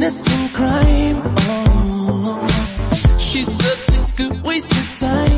innocent crime. Oh, she's such a good waste of time.